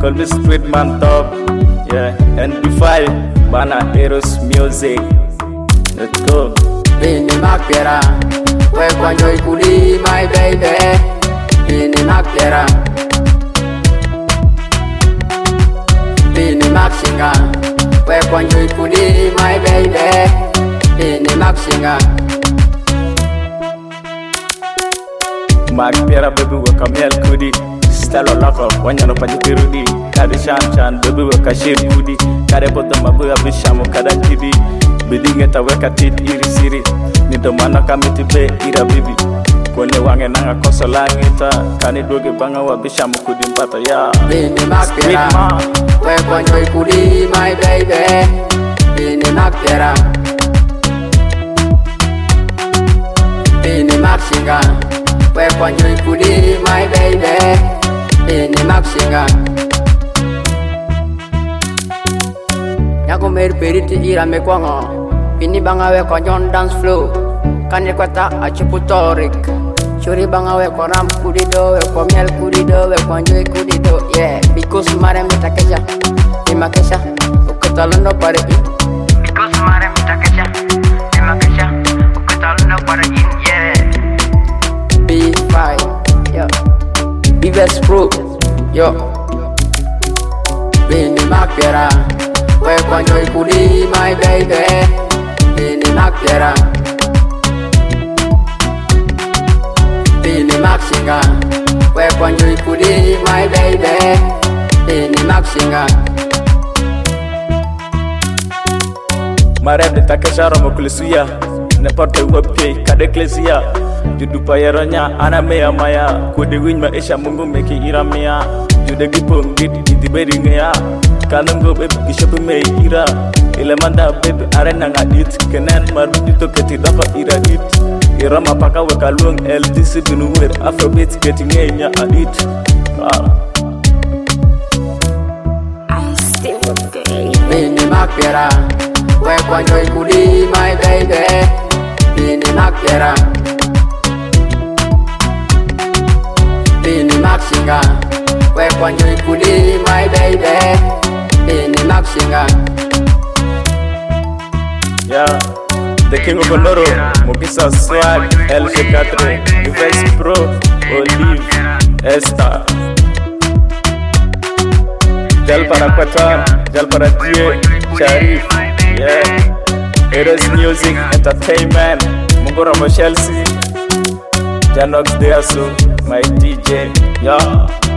call me street man top. Yeah, and defy Bana Eros music. Let's go. Bini Makpera, we kwanjoi kuli my baby. Bini Makpera, Bini Maxinga, we kwanjoi kuli my baby. Bini Maxinga. Makpera baby waka miel kudi. Stalo lako wanyano pajukirudi. Kade shan baby waka shir kudi. Kade poto mabuya bishamu kada kidi. Bidingeta weka tit iri siri. Nido mana kamiti be ira bibi. Kone wange nanga koso langita. Kani doge banga wa bishamu kudi mpata ya. Bini Makpera, we kwanjoi kudi my baby. Bini Makpera, Bini Maxinga, we kwanjoi kudi my baby. Bini Maxinga. Nyako mer periti ira me kwango. Bini banga we kwanjon dance flow. Kani kwata achiputorik. Churi banga we kwa ram kudido, we kwa miel kudido, we kwa njoi kudido. Yeah, because mare mitakesha, imakesha, ukatalondo pare in. Because mare mitakesha, imakesha, ukatalondo pare in. Yeah. B5, yo. B-Best Pro, yo. Bini Makpera, we kwa njoi kudi my baby. Bini Makpera, Bini Maxinga, we kwanjoi kudi my baby. Bini Maxinga. Mareb de takesharo mokulisuya. Neporte webke kade klesia. Judu payeronya ana meya maya. Kode win ma esha mungu meki iramia. Jude gipong git itiberi ngeya. Kanungo baby gishopu me ira. Elemanda baby arena ngadit. Kenen marbito keti dako ira dit. Irama paka weka luang LTC binuwer. Afrobeat keti ngenya adit. Bini Makpera, we kwanjoi kudi my baby. Bini Makpera, Bini Maxinga, we kwanjoi kudi my baby. Bini Maxinga. Yeah, the king of Oloro, Mokisa Swag, El Shekatre, B-Best Pro, Olive, Esther. Jal para Quatan, Jal para Dieu, Sharif, yeah. Eros Music Entertainment, Mungora Chelsea, Janox Deasu, my DJ, yeah.